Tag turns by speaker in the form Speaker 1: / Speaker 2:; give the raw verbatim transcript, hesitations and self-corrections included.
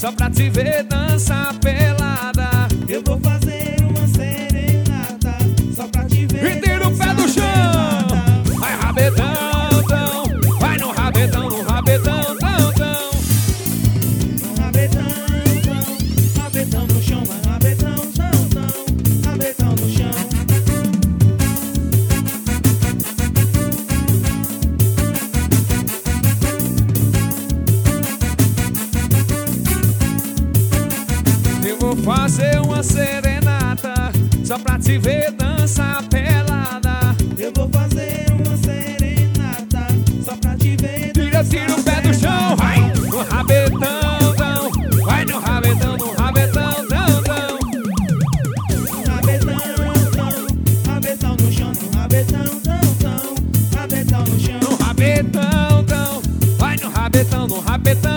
Speaker 1: só pra te ver dançar pelada.
Speaker 2: Eu vou fazer uma serenata só pra te ver.
Speaker 1: E tira o pé do chão. Vai rabetão, tão. Vai no rabetão, no rabetão, tão, tão.
Speaker 2: No rabetão, tão. Rabetão no chão, vai rabetão, tão, tão. Rabetão no chão.
Speaker 1: Eu vou fazer uma serenata só pra te ver dançar pelada.
Speaker 2: Eu vou fazer uma serenata só pra te ver.
Speaker 1: Tira, tira o pé do chão, vai no rabetão, tão. Vai no rabetão, no rabetão, tão, tão.
Speaker 2: No rabetão, tão. Rabetão no chão, no rabetão, tão, tão. Rabetão no chão.
Speaker 1: No rabetão, tão. Vai no rabetão, no rabetão.